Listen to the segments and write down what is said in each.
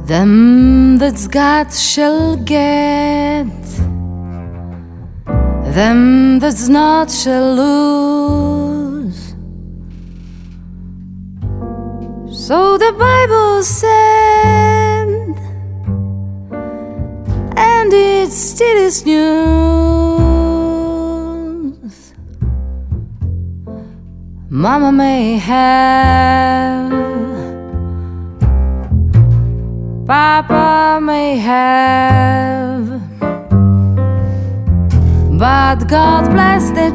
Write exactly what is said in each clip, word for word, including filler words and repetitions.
Them that's got shall get, them that's not shall lose. So the Bible said, and it still is news. Mama may have, Papa may have, but God bless the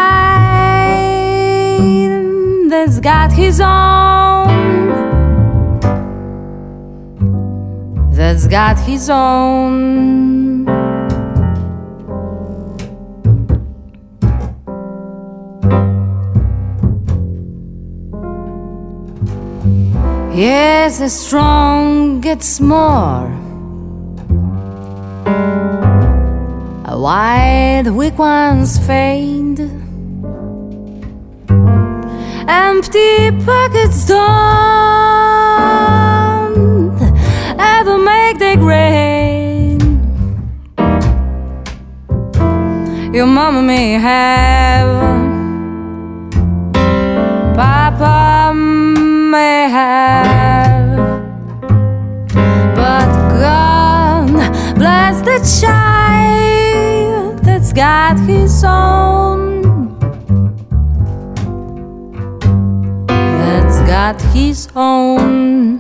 child that's got his own, that's got his own. Yes, the strong gets more, while the weak ones fade. Empty pockets don't ever make the grade. Your mama may have, Papa may have, but God bless the child that's got his own, that's got his own.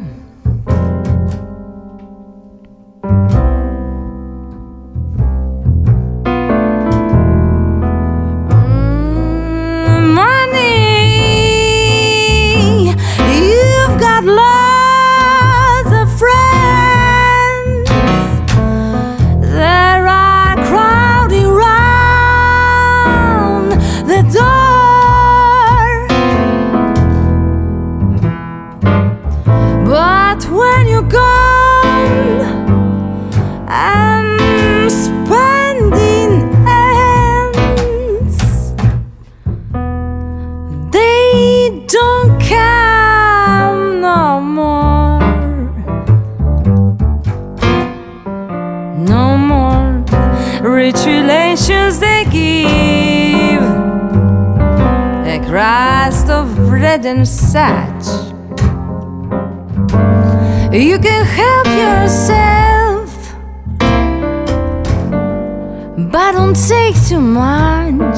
Lots of friends, there are crowding round the door, but when you're gone and spending ends, they don't care no more, no more. Rich relations they give a crust of bread and such. You can help yourself, but don't take too much,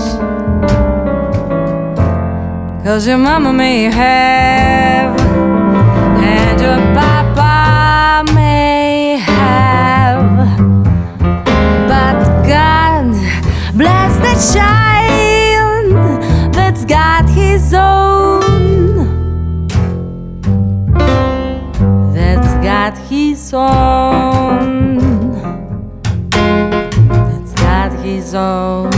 'cause your mama may have, and your papa may have, but God bless the child that's got his own, that's got his own, that's got his own.